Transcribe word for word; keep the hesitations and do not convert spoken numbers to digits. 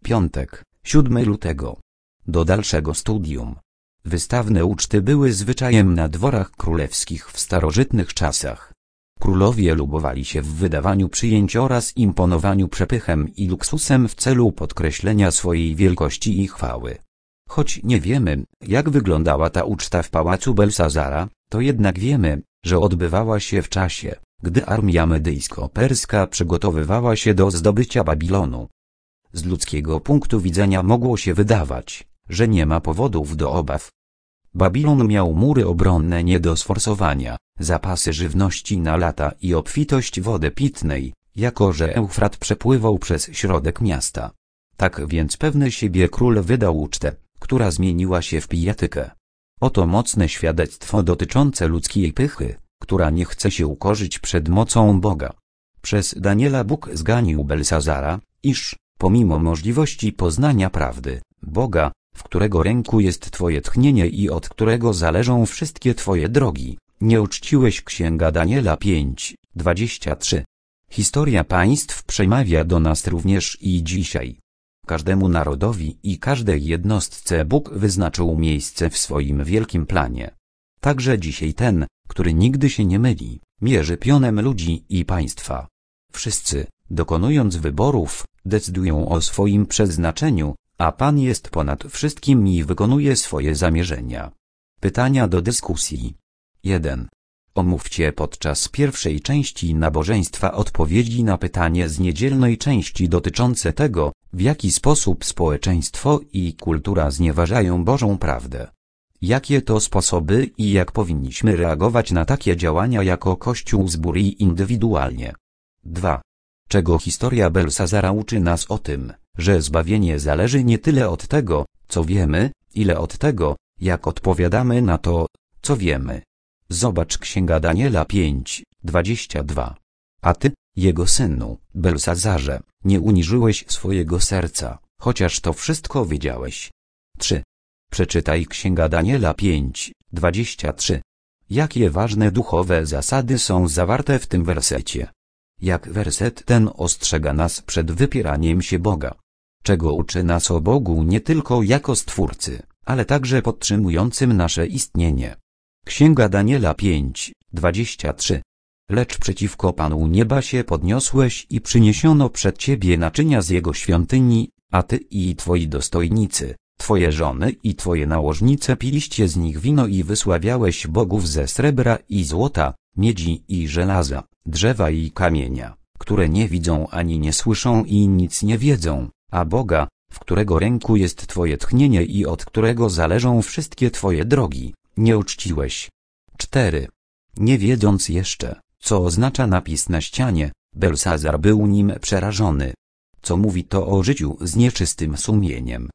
Piątek, siódmego lutego. Do dalszego studium. Wystawne uczty były zwyczajem na dworach królewskich w starożytnych czasach. Królowie lubowali się w wydawaniu przyjęć oraz imponowaniu przepychem i luksusem w celu podkreślenia swojej wielkości i chwały. Choć nie wiemy, jak wyglądała ta uczta w pałacu Belsazara, to jednak wiemy, że odbywała się w czasie, gdy armia medyjsko-perska przygotowywała się do zdobycia Babilonu. Z ludzkiego punktu widzenia mogło się wydawać, że nie ma powodów do obaw. Babilon miał mury obronne nie do sforsowania, zapasy żywności na lata i obfitość wody pitnej, jako że Eufrat przepływał przez środek miasta. Tak więc pewny siebie król wydał ucztę, która zmieniła się w pijatykę. Oto mocne świadectwo dotyczące ludzkiej pychy, która nie chce się ukorzyć przed mocą Boga. Przez Daniela Bóg zganił Belsazara, iż, pomimo możliwości poznania prawdy, Boga, w którego ręku jest twoje tchnienie i od którego zależą wszystkie twoje drogi, nie uczciłeś. Księga Daniela pięć, dwadzieścia trzy. Historia państw przemawia do nas również i dzisiaj. Każdemu narodowi i każdej jednostce Bóg wyznaczył miejsce w swoim wielkim planie. Także dzisiaj ten, który nigdy się nie myli, mierzy pionem ludzi i państwa. Wszyscy, dokonując wyborów, decydują o swoim przeznaczeniu, a Pan jest ponad wszystkim i wykonuje swoje zamierzenia. Pytania do dyskusji. jeden. Omówcie podczas pierwszej części nabożeństwa odpowiedzi na pytanie z niedzielnej części dotyczące tego, w jaki sposób społeczeństwo i kultura znieważają Bożą prawdę. Jakie to sposoby i jak powinniśmy reagować na takie działania jako Kościół zbór i indywidualnie. dwa. Czego historia Belsazara uczy nas o tym, że zbawienie zależy nie tyle od tego, co wiemy, ile od tego, jak odpowiadamy na to, co wiemy. Zobacz Księga Daniela pięć, dwadzieścia dwa. A ty, jego synu, Belsazarze, nie uniżyłeś swojego serca, chociaż to wszystko wiedziałeś. trzy. Przeczytaj Księga Daniela pięć, dwadzieścia trzy. Jakie ważne duchowe zasady są zawarte w tym wersecie? Jak werset ten ostrzega nas przed wypieraniem się Boga? Czego uczy nas o Bogu nie tylko jako Stwórcy, ale także podtrzymującym nasze istnienie? Księga Daniela pięć, dwadzieścia trzy. Lecz przeciwko Panu nieba się podniosłeś i przyniesiono przed Ciebie naczynia z Jego świątyni, a Ty i Twoi dostojnicy, Twoje żony i Twoje nałożnice piliście z nich wino i wysławiałeś bogów ze srebra i złota, miedzi i żelaza, drzewa i kamienia, które nie widzą ani nie słyszą i nic nie wiedzą, a Boga, w którego ręku jest Twoje tchnienie i od którego zależą wszystkie Twoje drogi, nie uczciłeś. cztery. Nie wiedząc jeszcze, co oznacza napis na ścianie, Belsazar był nim przerażony. Co mówi to o życiu z nieczystym sumieniem,